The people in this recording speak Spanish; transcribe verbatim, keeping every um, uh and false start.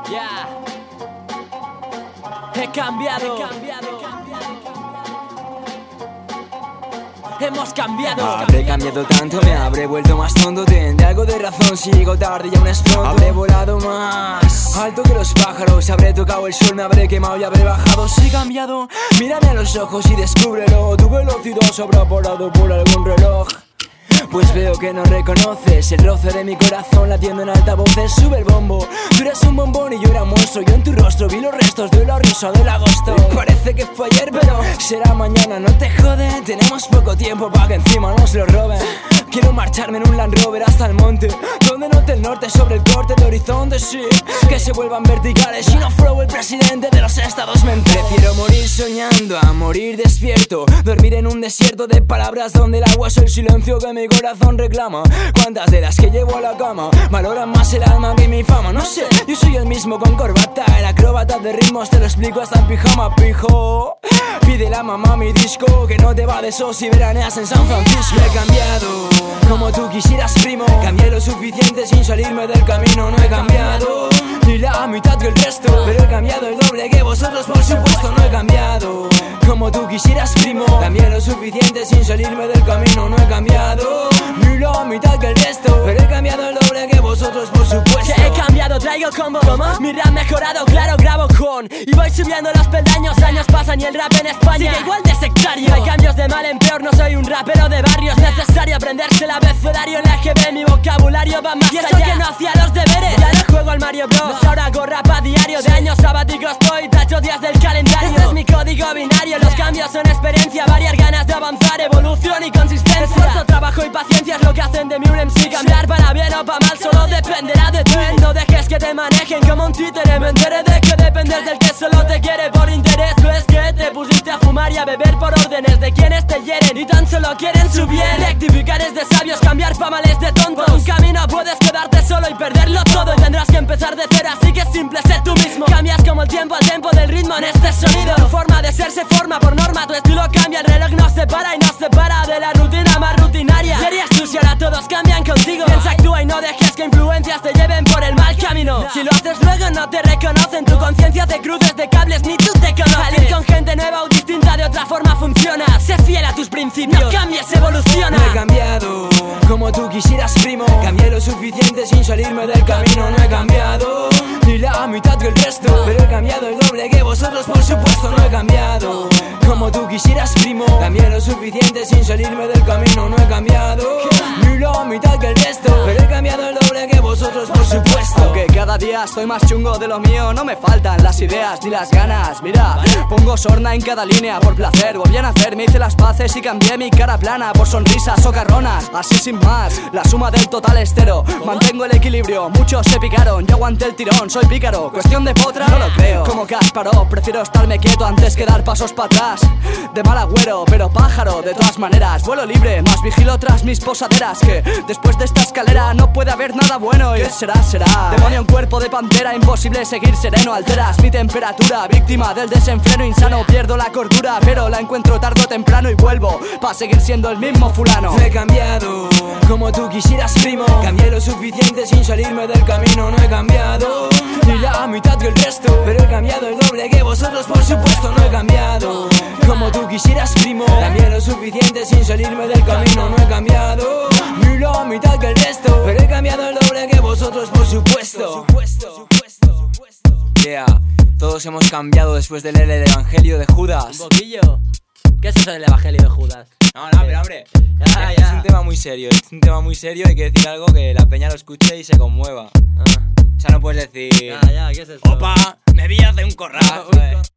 Yeah. He cambiado, he cambiado. Hemos cambiado. Habré cambiado tanto, me habré vuelto más tonto. Tendré algo de razón si llego tarde y aún es pronto. Habré volado más alto que los pájaros. Habré tocado el sol, me habré quemado y habré bajado. Si he cambiado, mírame a los ojos y descúbrelo. Tu velocidad se habrá parado por algún reloj. Pues veo que no reconoces el roce de mi corazón latiendo en altavoces. Sube el bombo, tú eres un bombón y yo era un monstruo. Yo en tu rostro vi los restos de la risa del agosto. Parece que fue ayer pero será mañana, no te jode. Tenemos poco tiempo para que encima nos lo roben. Quiero marcharme en un Land Rover hasta el monte, donde note el norte sobre el corte de horizonte. Sí, que se vuelvan verticales y no flow el presidente de los estados mentales. Prefiero morir soñando a morir despierto. Dormir en un desierto de palabras donde el agua es el silencio que mi corazón reclama. Cuántas de las que llevo a la cama valoran más el alma que mi fama. No sé, yo soy el mismo con corbata, el acróbata de ritmos, te lo explico hasta en pijama, pijo. Pide la mamá mi disco, que no te va de eso si veraneas en San Francisco. He cambiado como tú quisieras, primo. Cambié lo suficiente sin salirme del camino. No he cambiado ni la mitad que el resto, pero he cambiado el doble que vosotros, por supuesto. No he cambiado como tú quisieras, primo. Cambié lo suficiente sin salirme del camino. No he cambiado ni la mitad que el resto, pero he cambiado el doble que vosotros, por supuesto. Que he cambiado, traigo combo. ¿Cómo? Mi rap mejorado, claro, grabo con y voy subiendo los peldaños. Años pasan y el rap en España sigue igual de sectario. Hay cambios de mal en peor, no soy un rapero de barrio. Es necesario aprenderse el abecedario en la G B. Mi vocabulario va más allá. Y eso que no hacía los deberes, ya no juego al Mario Bros. Ahora hago rap a diario. De años sabáticos estoy, tacho días del calendario. Este es mi código binario. Los cambios son experiencia, varias ganas de avanzar, evolución y consistencia. Esfuerzo, trabajo y paciencia es lo que hacen de mí un M C. Cambiar para bien o para mal solo dependerá de ti. No dejes que te manejen como un títere. Me enteré de que dependes del que solo te quiere por interés. No es que te pusiste a fumar y a beber por órdenes de quienes te hieren y tan solo quieren su bien. Rectificar es de sabios, cambiar pa' mal es de tontos. Por un camino puedes quedarte solo y perderlo todo, y tendrás que empezar de cero, así que es simple, sé tú mismo. Cambias como el tiempo al tempo del ritmo en este sonido. Tu forma de ser se forma por norma, tu estilo cambia. El reloj nos separa y nos separa de la rutina más rutinaria. Serías tú si ahora todos cambian contigo. Piensa, actúa y no dejes que influencias te lleven por el mal camino. Si lo haces luego no te reconocen, tu conciencia hace cruces de cables, ni tú te conoces. Salir con gente nueva o distinta de otra forma funciona. Sé fiel a tus principios, no cambies, evoluciona. No he cambiado como tú quisieras, primo. Cambié lo suficiente sin salirme del camino. No he cambiado ni la mitad que el resto, pero he cambiado el doble que vosotros, por supuesto. No he cambiado como tú quisieras, primo. Cambié lo suficiente sin salirme del camino. No he cambiado ni la mitad que el resto, pero he cambiado el doble que vosotros, por supuesto. Aunque cada día estoy más chungo de lo mío, no me faltan las ideas ni las ganas. Mira, pongo sorna en cada línea por placer. Volví a nacer, me hice las paces y cambié mi cara plana por sonrisas socarronas. Así sin más, la suma del total es cero. Mantengo el equilibrio, muchos se picaron, yo aguanté el tirón, soy pícaro. Cuestión de potra, no lo creo. Como Kasparov, prefiero estarme quieto antes que dar pasos para atrás. De mal agüero, pero pájaro, de todas maneras. Vuelo libre, más vigilo tras mis posaderas. Que después de esta escalera no puede haber nada bueno. ¿Y qué será? Será demonio en cuerpo de pantera, imposible seguir sereno. Alteras mi temperatura, víctima del desenfreno insano. Pierdo la cordura, pero la encuentro tarde o temprano y vuelvo pa' seguir siendo el mismo fulano. No he cambiado como tú quisieras, primo. Cambié lo suficiente sin salirme del camino. No he cambiado ni la mitad que el resto, pero he cambiado el doble que vosotros, por supuesto. No he cambiado como tú quisieras, primo. Cambié lo suficiente sin salirme del camino. No he cambiado ni la mitad que el resto, pero he cambiado el doble que vosotros, por supuesto. Yeah, todos hemos cambiado después de leer el Evangelio de Judas. Un poquillo. ¿Qué es eso del Evangelio de Judas? No, no, pero hombre, ya, es ya. un tema muy serio, es un tema muy serio. Hay que decir algo que la peña lo escuche y se conmueva. Ah. O sea, no puedes decir, Ya, ya, ¿qué es esto? opa, me vi hace un corral, ¿sabes?